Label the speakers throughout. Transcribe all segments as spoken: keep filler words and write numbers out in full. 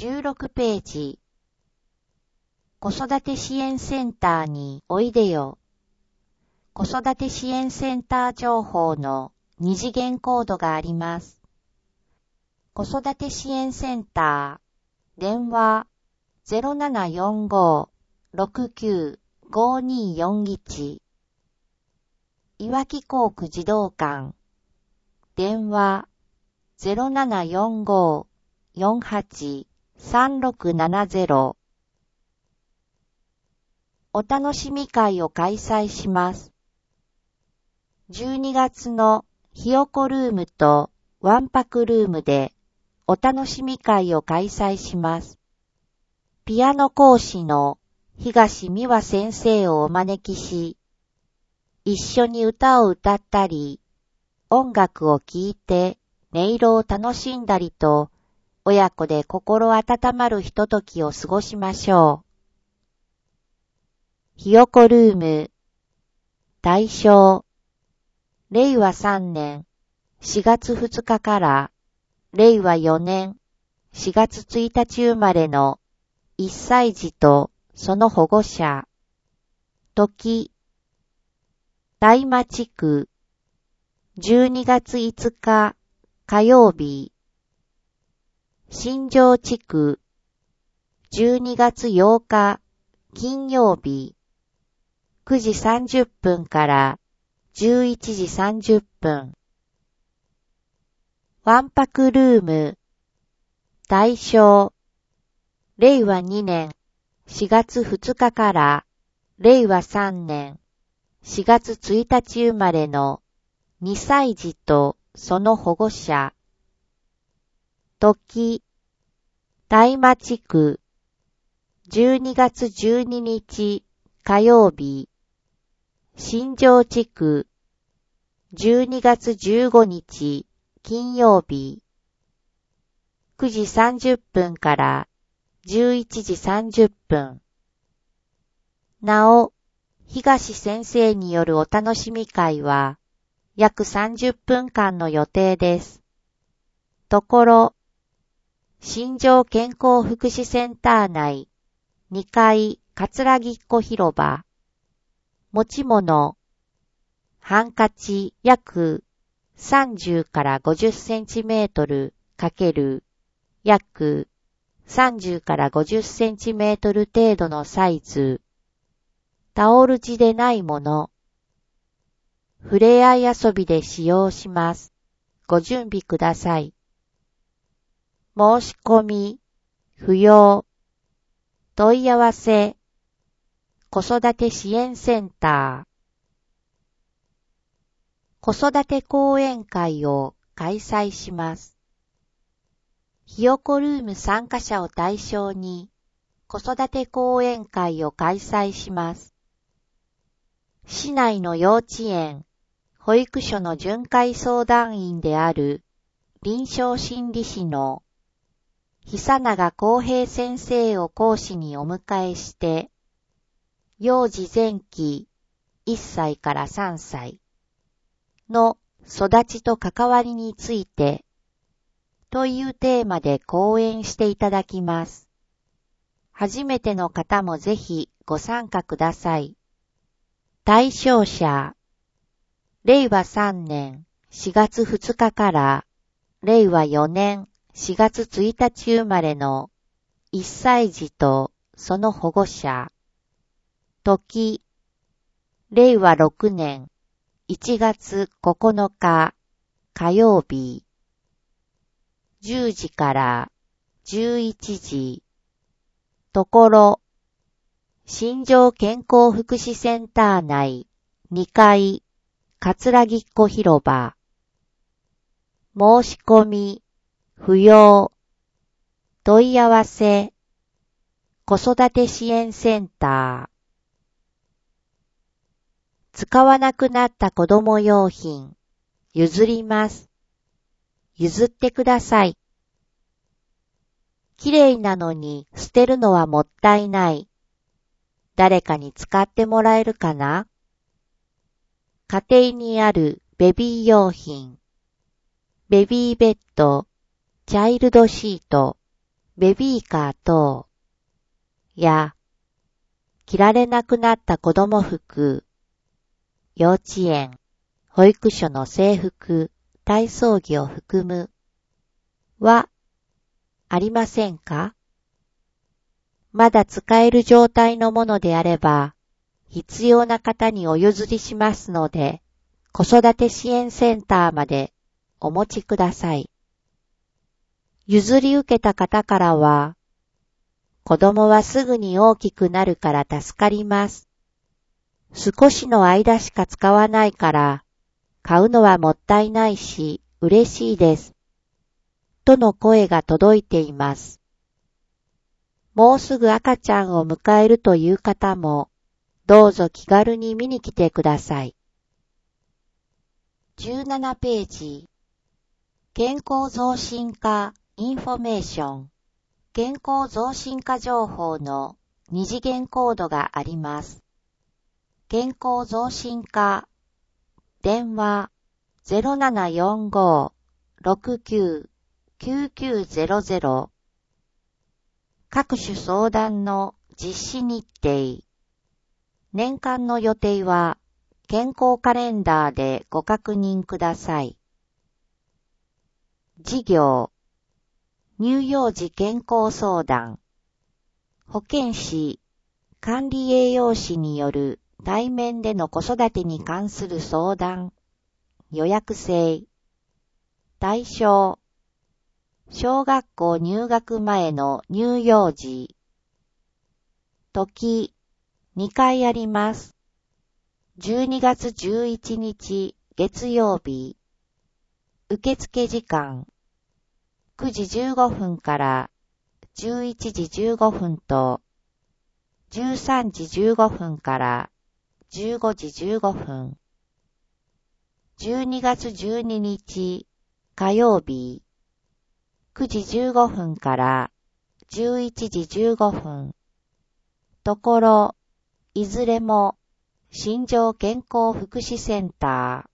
Speaker 1: じゅうろくページ。子育て支援センターにおいでよ。子育て支援センター情報の二次元コードがあります。子育て支援センター、電話 ゼロななよんご ろくきゅう ごによんいち。いわき工区児童館、電話 ゼロななよんご よんはち さんろくななゼロ。お楽しみ会を開催します。じゅうにがつのひよこルームとわんぱくルームでお楽しみ会を開催します。ピアノ講師の東美和先生をお招きし、一緒に歌を歌ったり、音楽を聴いて音色を楽しんだりと、親子で心温まるひとときを過ごしましょう。ひよこルーム、対象、れいわさんねんしがつふつかかられいわよねんしがつついたち生まれのいっさい児とその保護者。時、大間地区、じゅうにがついつか火曜日。新庄地区、じゅうにがつようか金曜日。くじさんじゅっぷんからじゅういちじさんじゅっぷん。わんぱくルーム、対象、れいわにねんしがつふつかかられいわさんねんしがつついたち生まれのにさい児とその保護者。時、大間地区、じゅうにがつじゅうににち火曜日。新庄地区、じゅうにがつじゅうごにち金曜日。くじさんじゅっぷんからじゅういちじさんじゅっぷん。なお、東先生によるお楽しみ会は約さんじゅっぷんかんの予定です。ところ、新庄健康福祉センター内にかい桂木っ子広場。持ち物、ハンカチ約さんじゅうからごじゅっセンチメートル×約さんじゅうからごじゅっセンチメートル程度のサイズ。タオル地でないもの。ふれあい遊びで使用します。ご準備ください。申し込み、不要。問い合わせ。子育て支援センター。子育て講演会を開催します。ひよこルーム参加者を対象に子育て講演会を開催します。市内の幼稚園、保育所の巡回相談員である臨床心理士の久永康平先生を講師にお迎えして、幼児前期いっさいからさんさいの育ちと関わりについてというテーマで講演していただきます。初めての方もぜひご参加ください。対象者、れいわさんねんしがつふつかかられいわよねんしがつついたち生まれのいっさい児とその保護者。時、れいわろくねんいちがつここのか火曜日。じゅうじからじゅういちじ。ところ、新庄健康福祉センター内にかい桂木っ子広場。申し込み、不要。問い合わせ。子育て支援センター。使わなくなった子供用品、譲ります。譲ってください。きれいなのに捨てるのはもったいない。誰かに使ってもらえるかな？家庭にあるベビー用品、ベビーベッド、チャイルドシート、 ベビーカー等や着られなくなった子供服、幼稚園、保育所の制服、体操着を含むはありませんか？まだ使える状態のものであれば、必要な方にお譲りしますので、子育て支援センターまでお持ちください。譲り受けた方からは、子供はすぐに大きくなるから助かります。少しの間しか使わないから、買うのはもったいないし嬉しいです。との声が届いています。もうすぐ赤ちゃんを迎えるという方も、どうぞ気軽に見に来てください。じゅうななページ、健康増進化インフォメーション、健康増進化情報の二次元コードがあります。健康増進化、電話 ゼロななよんご ろくきゅう きゅうきゅうゼロゼロ、各種相談の実施日程、年間の予定は健康カレンダーでご確認ください。事業、乳幼児健康相談、保健師、管理栄養士による対面での子育てに関する相談、予約制、対象、小学校入学前の乳幼児、時、にかいあります。じゅうにがつじゅういちにち月曜日、受付時間、くじじゅうごふんからじゅういちじじゅうごふんと、じゅうさんじじゅうごふんからじゅうごじじゅうごふん、じゅうにがつじゅうににち火曜日、くじじゅうごふんからじゅういちじじゅうごふん、ところ、いずれも新庄健康福祉センタ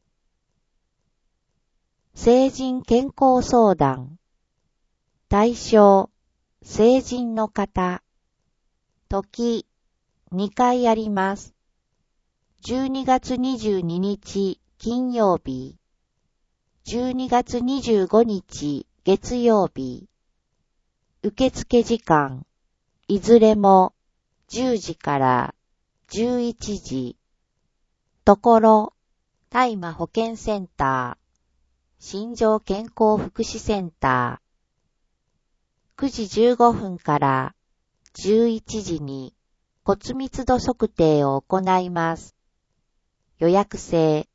Speaker 1: ー、成人健康相談、対象、成人の方、時、にかいあります。じゅうにがつにじゅうににち金曜日、じゅうにがつにじゅうごにち月曜日、受付時間、いずれもじゅうじからじゅういちじ、ところ、大麻保健センター、新庄健康福祉センター、くじじゅうごふんからじゅういちじに骨密度測定を行います。予約制。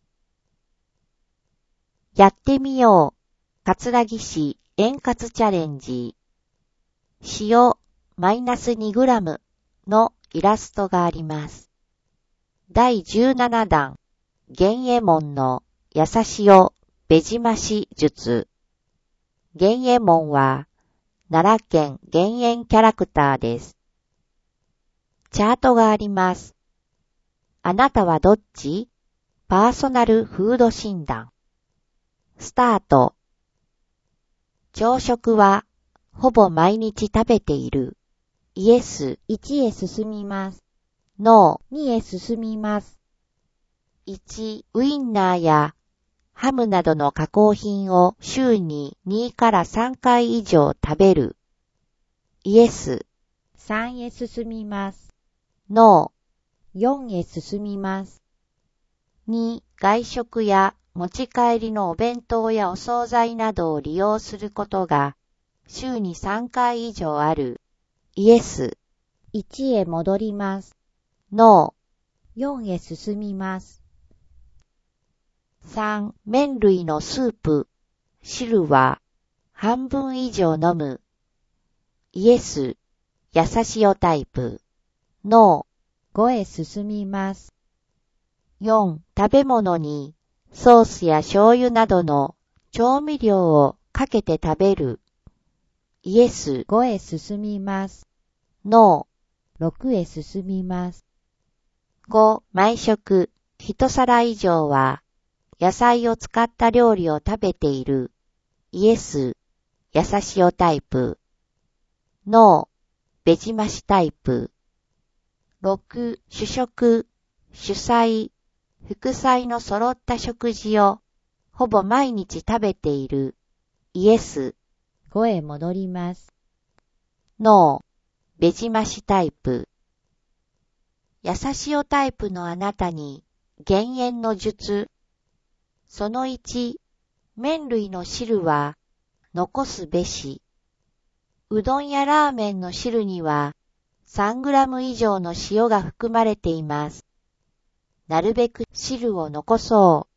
Speaker 1: やってみよう。葛城市円滑チャレンジ。塩マイナスにグラムのイラストがあります。だいじゅうななだん、源右衛門の優しおべじまし術。源右衛門は奈良県減塩キャラクターです。チャートがあります。あなたはどっち？パーソナルフード診断。スタート。朝食はほぼ毎日食べている。イエスいちへ進みます。ノーにへ進みます。いち、ウインナーやハムなどの加工品を週ににからさんかい以上食べる。イエスさんへ進みます。ノーよんへ進みます。に、外食や持ち帰りのお弁当やお惣菜などを利用することが週にさんかい以上ある。イエスいちへ戻ります。ノーよんへ進みます。さん、麺類のスープ、汁は半分以上飲む。イエス優しおタイプ。ノーごへ進みます。よん、食べ物にソースや醤油などの調味料をかけて食べる。イエスごへ進みます。ノーろくへ進みます。ご、毎食一皿以上は野菜を使った料理を食べている。イエス優しおタイプ。 脳、ベジ増しタイプ。ろく、主食、主菜、副菜の揃った食事をほぼ毎日食べている。イエス。
Speaker 2: ごへ戻ります。
Speaker 1: 脳、ベジ増しタイプ。優しおタイプのあなたに減塩の術。そのいち、麺類の汁は残すべし。うどんやラーメンの汁にはさんグラム以上の塩が含まれています。なるべく汁を残そう。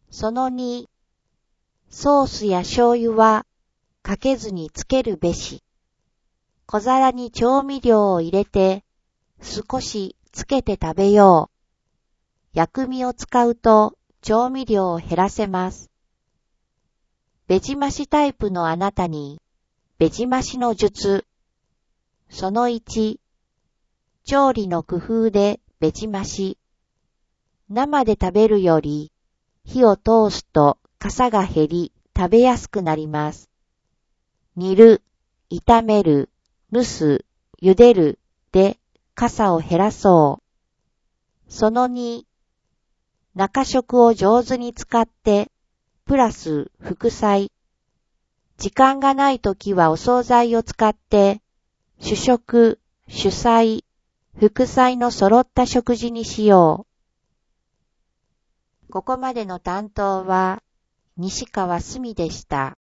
Speaker 1: そのに、ソースや醤油はかけずにつけるべし。小皿に調味料を入れて少しつけて食べよう。薬味を使うと調味料を減らせます。ベジ増しタイプのあなたにベジ増しの術。そのいち、調理の工夫でベジ増し。生で食べるより火を通すとかが減り食べやすくなります。煮る、炒める、蒸す、茹でるでかさを減らそう。そのに、中食を上手に使ってプラス副菜。時間がないときはお惣菜を使って主食、主菜、副菜の揃った食事にしよう。ここまでの担当は西川すみでした。